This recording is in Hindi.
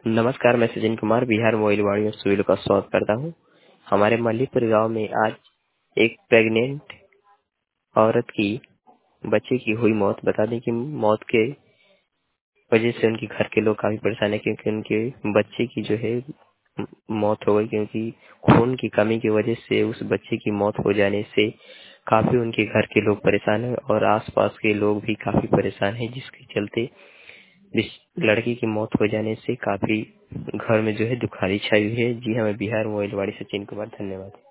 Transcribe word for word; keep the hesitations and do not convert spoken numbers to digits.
नमस्कार, मैं सचिन कुमार बिहार मोबाइल वाणी में सभी लोग का स्वागत करता हूँ। हमारे मल्लीपुर गांव में आज एक प्रेग्नेंट औरत की बच्चे की हुई मौत। बता दें कि मौत के वजह से उनके घर के लोग काफी परेशान है, क्योंकि उनके बच्चे की जो है मौत हो गई। क्योंकि खून की कमी की वजह से उस बच्चे की मौत हो जाने से काफी उनके घर के लोग परेशान है और आसपास के लोग भी काफी परेशान है, जिसके चलते इस लड़की की मौत हो जाने से काफी घर में जो है दुखारी छाई हुई है। जी हाँ, मैं बिहार मोबाइल वाणी सचिन कुमार, धन्यवाद।